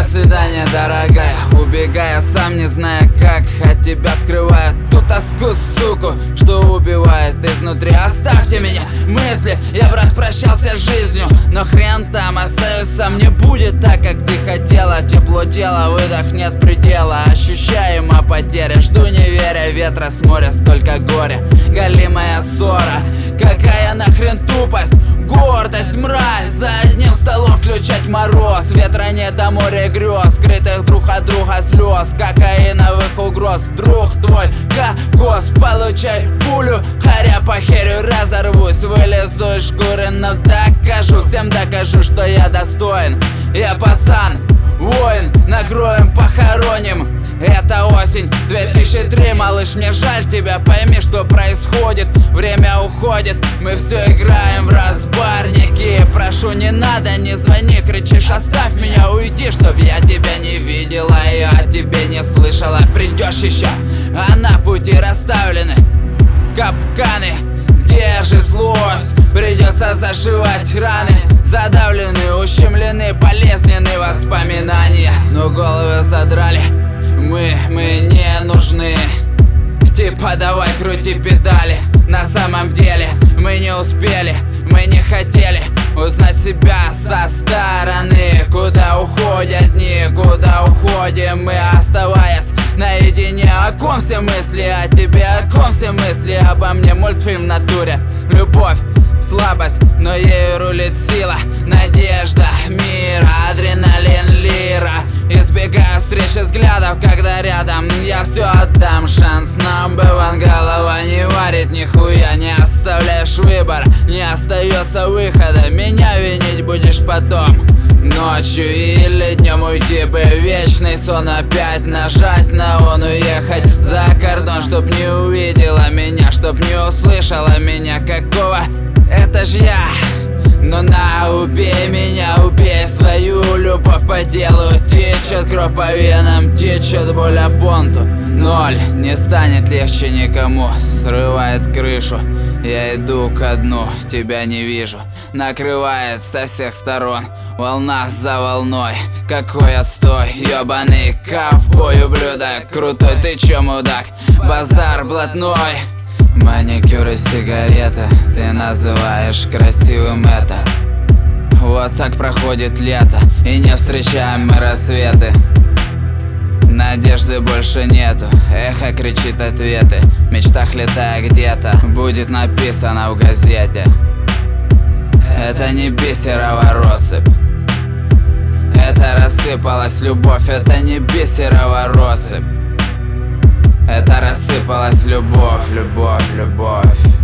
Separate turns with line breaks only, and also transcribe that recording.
свидания, дорогая. Убегая, сам не зная как, от тебя скрывая ту тоску, суку, что убивает изнутри. Оставьте меня, мысли, я бы распрощался с жизнью, но хрен там, остаюсь сам. Не будет так, как ты хотела. Тепло тела, выдох, нет предела. Ощущаема потеря, жду не веря. Ветра с моря, столько горя, голимая ссора. Какая нахрен тупость, гордость, мразь. За одним столом включать мороз. Ветра нет, а море грез, скрытых друг от друга слез, кокаиновых угроз. Друг твой кокос, получай пулю, харя по херю разорвусь. Вылезу из шкуры, но докажу, всем докажу, что я достоин. Я пацан, воин, накроем, похороним. Это осень 2003, малыш, мне жаль тебя, пойми, что происходит. Время уходит, мы все играем в разбарники. Прошу, не надо, не звони, кричишь, оставь меня, уйди, чтоб я тебя не видела и о тебе не слышала. Придешь еще, а на пути расставлены капканы. Держи злость, придется зашивать раны. Задавлены, ущемлены, болезненные воспоминания. Но головы задрали, мы не нужны. Типа давай крути педали. На самом деле мы не успели, мы не хотели узнать себя со стороны. Куда уходят дни, куда уходим мы, оставаясь наедине. О ком все мысли, о тебе, о ком все мысли обо мне. Мультфильм в натуре, любовь, слабость, но ею рулит сила, надежда, мир, адреналин, лира. Избегаю встречи взглядов, когда рядом я все отдам. Шанс number one, голова не варит нихуя. Не оставляешь выбор, не остается выхода. Меня винить будешь потом, ночью или днем уйти бы. Вечный сон, опять нажать на он, уехать за кордон, чтоб не увидела меня, чтоб не услышала меня. Какого? Это ж я. Но на, убей меня, убей свою любовь по делу. Течет кровь по венам, течет боль о понту. Ноль, не станет легче никому, срывает крышу. Я иду ко дну, тебя не вижу. Накрывает со всех сторон, волна за волной. Какой отстой, ёбаный ковбой, ублюдок. Крутой, ты чё, мудак? Базар блатной. Маникюр и сигарета, ты называешь красивым это. Вот так проходит лето, и не встречаем мы рассветы. Надежды больше нету, эхо кричит ответы. В мечтах летая где-то, будет написано в газете. Это не бисерова россыпь, это рассыпалась любовь. Это не бисерова россыпь, это рассыпалась любовь, любовь, любовь.